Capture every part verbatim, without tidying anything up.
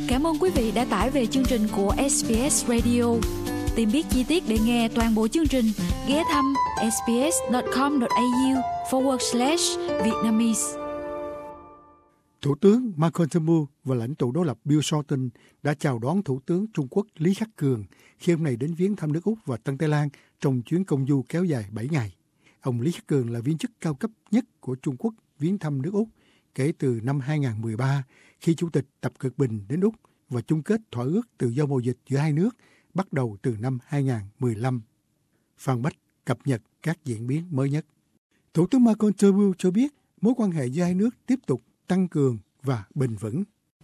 Cảm ơn quý vị đã tải về chương trình của ét bê ét Radio. Tìm biết chi tiết để nghe toàn bộ chương trình, ghé thăm sbs.com.au forward slash Vietnamese. Thủ tướng Malcolm Turnbull và lãnh tụ đối lập Bill Shorten đã chào đón Thủ tướng Trung Quốc Lý Khắc Cường khi ông này đến viếng thăm nước Úc và Tân Tây Lan trong chuyến công du kéo dài bảy ngày. Ông Lý Khắc Cường là viên chức cao cấp nhất của Trung Quốc viếng thăm nước Úc kể từ năm hai không một ba khi Chủ tịch Tập Cận Bình đến Úc và chung kết thỏa ước tự do mậu dịch giữa hai nước bắt đầu từ năm hai không một lăm. Phan Bách cập nhật các diễn biến mới nhất. Thủ tướng Malcolm Turnbull cho biết mối quan hệ giữa hai nước tiếp tục tăng cường và bền vững.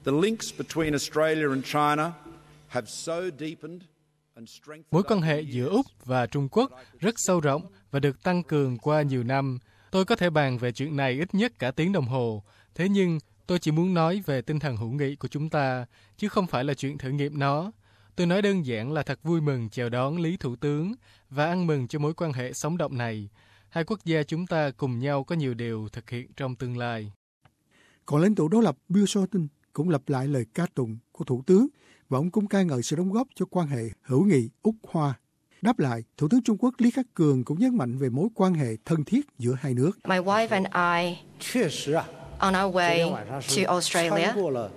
Mối quan hệ giữa Úc và Trung Quốc rất sâu rộng và được tăng cường qua nhiều năm. Tôi có thể bàn về chuyện này ít nhất cả tiếng đồng hồ. Thế nhưng tôi chỉ muốn nói về tinh thần hữu nghị của chúng ta, chứ không phải là chuyện thử nghiệm nó. Tôi nói đơn giản là thật vui mừng chào đón Lý Thủ tướng và ăn mừng cho mối quan hệ sống động này. Hai quốc gia chúng ta cùng nhau có nhiều điều thực hiện trong tương lai. Còn lãnh tụ đối lập Bill Shorten cũng lặp lại lời ca tụng của Thủ tướng và ông cũng ca ngợi sự đóng góp cho quan hệ hữu nghị Úc-Hoa. Đáp lại, Thủ tướng Trung Quốc Lý Khắc Cường cũng nhấn mạnh về mối quan hệ thân thiết giữa hai nước. My wife and I on our way to Australia.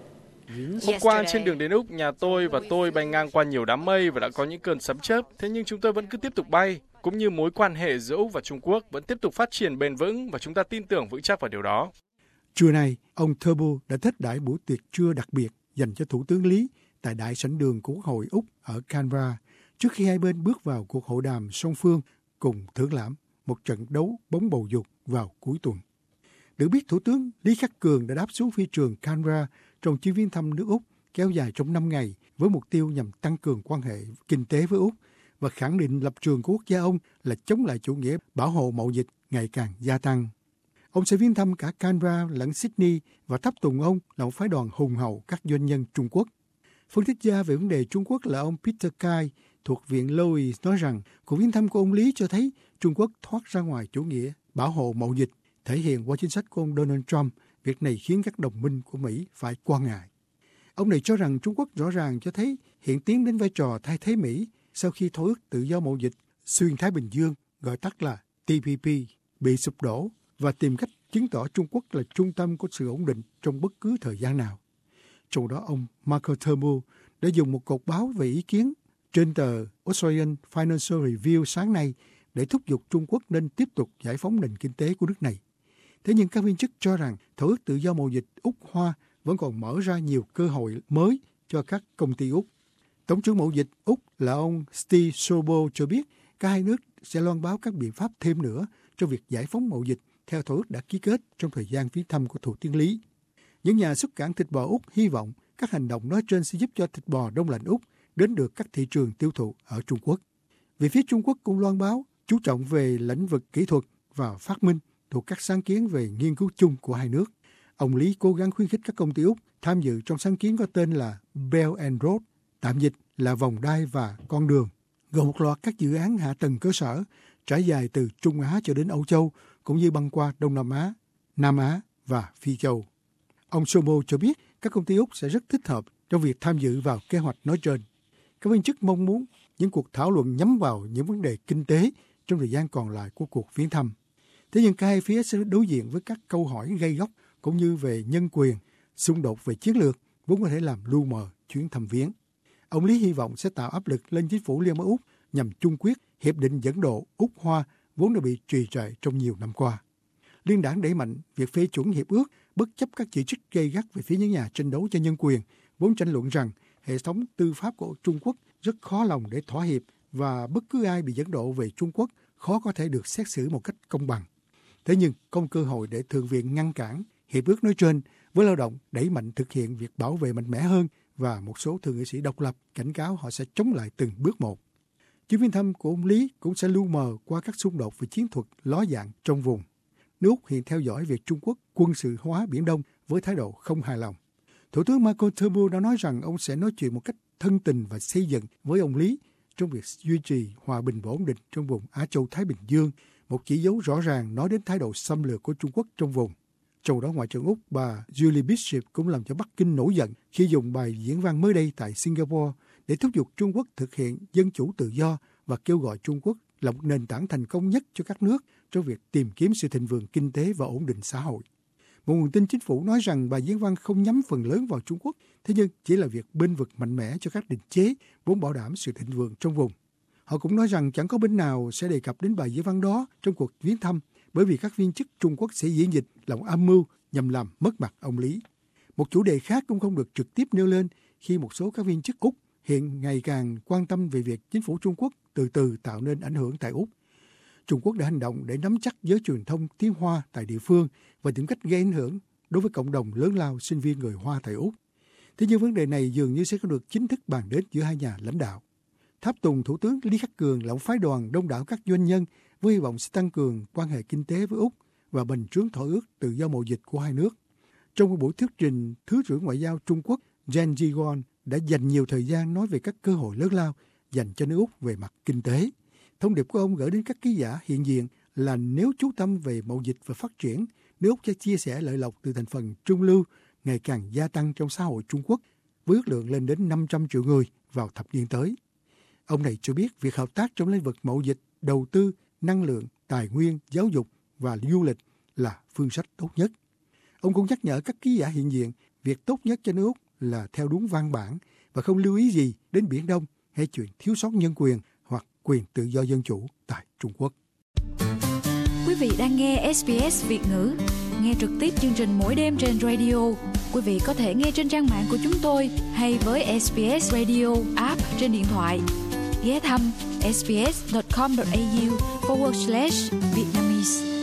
Hôm qua trên đường đến Úc, nhà tôi và tôi bay ngang qua nhiều đám mây và đã có những cơn sấm chớp. Thế nhưng chúng tôi vẫn cứ tiếp tục bay, cũng như mối quan hệ giữa Úc và Trung Quốc vẫn tiếp tục phát triển bền vững và chúng ta tin tưởng vững chắc vào điều đó. Trưa nay, ông Turnbull đã thết đãi buổi tiệc trưa đặc biệt dành cho Thủ tướng Lý tại đại sảnh đường của Quốc hội Úc ở Canberra trước khi hai bên bước vào cuộc hội đàm song phương cùng thưởng lãm một trận đấu bóng bầu dục vào cuối tuần. Được biết, Thủ tướng Lý Khắc Cường đã đáp xuống phi trường Canberra trong chuyến viếng thăm nước Úc kéo dài trong năm ngày với mục tiêu nhằm tăng cường quan hệ kinh tế với Úc và khẳng định lập trường của quốc gia ông là chống lại chủ nghĩa bảo hộ mậu dịch ngày càng gia tăng. Ông sẽ viếng thăm cả Canberra lẫn Sydney và tháp tùng ông là một phái đoàn hùng hậu các doanh nhân Trung Quốc. Phân tích gia về vấn đề Trung Quốc là ông Peter Kai thuộc Viện Lowy nói rằng cuộc viếng thăm của ông Lý cho thấy Trung Quốc thoát ra ngoài chủ nghĩa bảo hộ mậu dịch, thể hiện qua chính sách của ông Donald Trump. Việc này khiến các đồng minh của Mỹ phải quan ngại. Ông này cho rằng Trung Quốc rõ ràng cho thấy hiện tiến đến vai trò thay thế Mỹ sau khi thỏa ước tự do mậu dịch xuyên Thái Bình Dương, gọi tắt là T P P, bị sụp đổ và tìm cách chứng tỏ Trung Quốc là trung tâm của sự ổn định trong bất cứ thời gian nào. Trong đó, ông Malcolm Turnbull đã dùng một cột báo về ý kiến trên tờ Australian Financial Review sáng nay để thúc giục Trung Quốc nên tiếp tục giải phóng nền kinh tế của nước này. Thế nhưng các viên chức cho rằng thỏa ước tự do mậu dịch Úc-Hoa vẫn còn mở ra nhiều cơ hội mới cho các công ty Úc. Tổng trưởng mậu dịch Úc là ông Steve Sobol cho biết cả hai nước sẽ loan báo các biện pháp thêm nữa cho việc giải phóng mậu dịch theo thỏa ước đã ký kết trong thời gian viếng thăm của Thủ tướng Lý. Những nhà xuất cảng thịt bò Úc hy vọng các hành động nói trên sẽ giúp cho thịt bò đông lạnh Úc đến được các thị trường tiêu thụ ở Trung Quốc. Về phía Trung Quốc cũng loan báo chú trọng về lĩnh vực kỹ thuật và phát minh thuộc các sáng kiến về nghiên cứu chung của hai nước. Ông Lý cố gắng khuyến khích các công ty Úc tham dự trong sáng kiến có tên là Belt and Road, tạm dịch là vòng đai và con đường, gồm một loạt các dự án hạ tầng cơ sở trải dài từ Trung Á cho đến Âu Châu, cũng như băng qua Đông Nam Á, Nam Á và Phi Châu. Ông Somo cho biết các công ty Úc sẽ rất thích hợp trong việc tham dự vào kế hoạch nói trên. Các viên chức mong muốn những cuộc thảo luận nhắm vào những vấn đề kinh tế trong thời gian còn lại của cuộc viếng thăm. Thế nhưng cả hai phía sẽ đối diện với các câu hỏi gây góc cũng như về nhân quyền, xung đột về chiến lược vốn có thể làm lu mờ chuyến thăm viếng. Ông Lý hy vọng sẽ tạo áp lực lên chính phủ Liên bang Úc nhằm chung quyết hiệp định dẫn độ Úc-Hoa vốn đã bị trì trệ trong nhiều năm qua. Liên đảng đẩy mạnh việc phê chuẩn hiệp ước bất chấp các chỉ trích gay gắt về phía những nhà tranh đấu cho nhân quyền, vốn tranh luận rằng hệ thống tư pháp của Trung Quốc rất khó lòng để thỏa hiệp và bất cứ ai bị dẫn độ về Trung Quốc khó có thể được xét xử một cách công bằng. Thế nhưng không cơ hội để Thượng viện ngăn cản hiệp ước nói trên với lao động đẩy mạnh thực hiện việc bảo vệ mạnh mẽ hơn và một số thượng nghị sĩ độc lập cảnh cáo họ sẽ chống lại từng bước một. Chuyến viếng thăm của ông Lý cũng sẽ lu mờ qua các xung đột về chiến thuật ló dạng trong vùng. Nước Úc hiện theo dõi việc Trung Quốc quân sự hóa Biển Đông với thái độ không hài lòng. Thủ tướng Malcolm Turnbull đã nói rằng ông sẽ nói chuyện một cách thân tình và xây dựng với ông Lý trong việc duy trì hòa bình và ổn định trong vùng Á Châu Thái Bình Dương, một chỉ dấu rõ ràng nói đến thái độ xâm lược của Trung Quốc trong vùng. Trong đó, Ngoại trưởng Úc bà Julie Bishop cũng làm cho Bắc Kinh nổi giận khi dùng bài diễn văn mới đây tại Singapore để thúc giục Trung Quốc thực hiện dân chủ tự do và kêu gọi Trung Quốc là một nền tảng thành công nhất cho các nước trong việc tìm kiếm sự thịnh vượng kinh tế và ổn định xã hội. Một nguồn tin chính phủ nói rằng bài diễn văn không nhắm phần lớn vào Trung Quốc, thế nhưng chỉ là việc bênh vực mạnh mẽ cho các định chế vốn bảo đảm sự thịnh vượng trong vùng. Họ cũng nói rằng chẳng có bên nào sẽ đề cập đến bài diễn văn đó trong cuộc viếng thăm, bởi vì các viên chức Trung Quốc sẽ diễn dịch là một âm mưu nhằm làm mất mặt ông Lý. Một chủ đề khác cũng không được trực tiếp nêu lên khi một số các viên chức Úc hiện ngày càng quan tâm về việc chính phủ Trung Quốc từ từ tạo nên ảnh hưởng tại Úc. Trung Quốc đã hành động để nắm chắc giới truyền thông tiếng Hoa tại địa phương và tìm cách gây ảnh hưởng đối với cộng đồng lớn lao sinh viên người Hoa tại Úc. Thế nhưng vấn đề này dường như sẽ không được chính thức bàn đến giữa hai nhà lãnh đạo. Tháp tùng Thủ tướng Lý Khắc Cường là một phái đoàn đông đảo các doanh nhân với hy vọng sẽ tăng cường quan hệ kinh tế với Úc và bành trướng thỏa ước tự do mậu dịch của hai nước. Trong một buổi thuyết trình, Thứ trưởng Ngoại giao Trung Quốc Zhang Zhiguan đã dành nhiều thời gian nói về các cơ hội lớn lao dành cho nước Úc về mặt kinh tế. Thông điệp của ông gửi đến các ký giả hiện diện là nếu chú tâm về mậu dịch và phát triển, nước Úc sẽ chia sẻ lợi lộc từ thành phần trung lưu ngày càng gia tăng trong xã hội Trung Quốc với ước lượng lên đến năm trăm triệu người vào thập niên tới. Ông này cho biết việc hợp tác trong lĩnh vực mậu dịch, đầu tư, năng lượng, tài nguyên, giáo dục và du lịch là phương sách tốt nhất. Ông cũng nhắc nhở các ký giả hiện diện việc tốt nhất cho nước Úc là theo đúng văn bản và không lưu ý gì đến Biển Đông hay chuyện thiếu sót nhân quyền hoặc quyền tự do dân chủ tại Trung Quốc. Quý vị đang nghe ét bê ét Việt ngữ, nghe trực tiếp chương trình mỗi đêm trên radio. Quý vị có thể nghe trên trang mạng của chúng tôi hay với ét bê ét Radio app trên điện thoại. Ghé thăm sbs.com.au forward slash Vietnamese.